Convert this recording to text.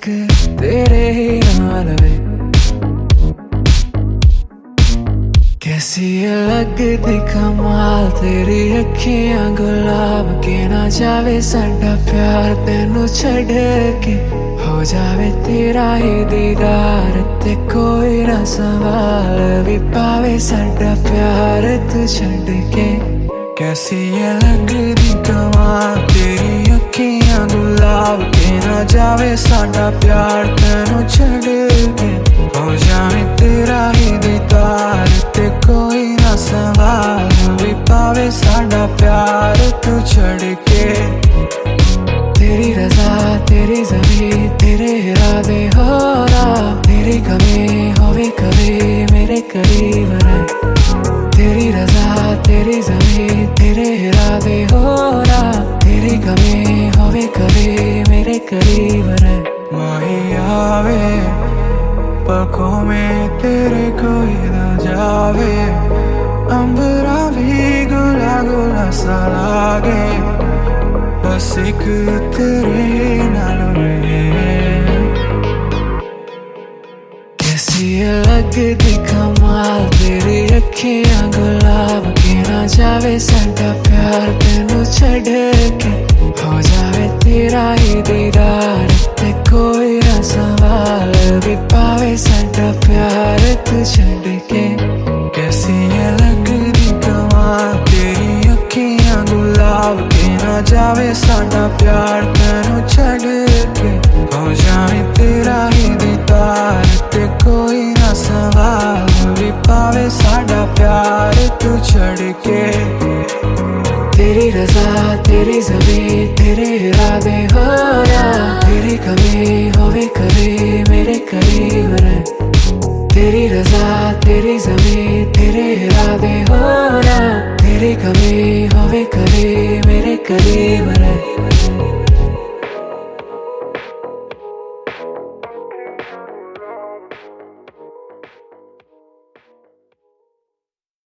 इश्क तेरे ही नाल वे कैसी लगदी कमाल तेरी अखियां गुलाब के ना जावे साडा प्यार तेनू छड़ के हो जावे तेरा ही दीदार ते कोई ना सवाल भी पावे साडा प्यार तू छड़ के कैसी लगदी कमाल तेरी अखियां गुलाब के ना जावे साडा प्यार तेनू छड़ के हो जावे तेरा ही दीदार ते कोई ना सवाल भी पावे साडा प्यार तू छड़ के तेरी रजा तेरी ज़मीं तेरे इरादे हो रहा तेरी कमी होवे कभी मेरे करीब रहे तेरी रजा तेरी ज़मीं तेरे इरादे हो रहा तेरी कमी होवे कभी मेरे करीब रहे माही आवे पलकों में तेरे कोई ना जावे अंबरा भी गुला गुला सा लागे बस एक तेरे नाल कैसी लगदी कमाल तेरी अखियां गुलाब के ना जावे साडा प्यार तेनू छड़ के हो जावे तेरा ही दीदार ते कोई ना सवाल भी पावे साडा प्यार तू छड़ के कैसी लगदी कमाल तेरी अखियां गुलाब के ना जावे साडा प्यार तेनू छड़ के हो जावे तेरा ही दीदार ते कोई ना सवाल भी पावे साडा प्यार तू छड़ के तेरी रजा तेरी ज़मीं तेरे इरादे हो रहा तेरी कमी होवे कभी मेरे करीब रहे तेरी रजा तेरी ज़मीं तेरे इरादे हो रहा तेरी कमी होवे कभी मेरे करीब रहे